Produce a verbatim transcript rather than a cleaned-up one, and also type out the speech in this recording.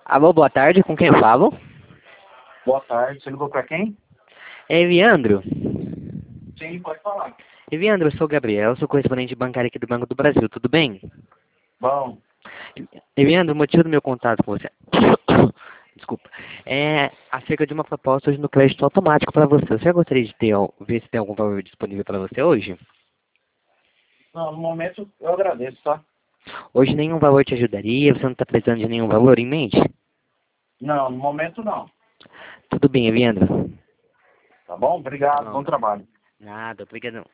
Alô, boa tarde, com quem eu falo? Boa tarde, você ligou pra quem? É Eviandro. Sim, pode falar. Eviandro, eu sou o Gabriel, sou correspondente bancário aqui do Banco do Brasil, tudo bem? Bom, Eviandro, o motivo do meu contato com você, desculpa, é acerca de uma proposta hoje no crédito automático para você. Você gostaria de ter, al- ver se tem algum valor disponível para você hoje? não, no momento eu agradeço, tá? Hoje nenhum valor te ajudaria, você não está precisando de nenhum valor em mente? Não, no momento não. Tudo bem, Eviandro. Tá bom? Tá Obrigado, bom. bom trabalho. Nada, obrigadão.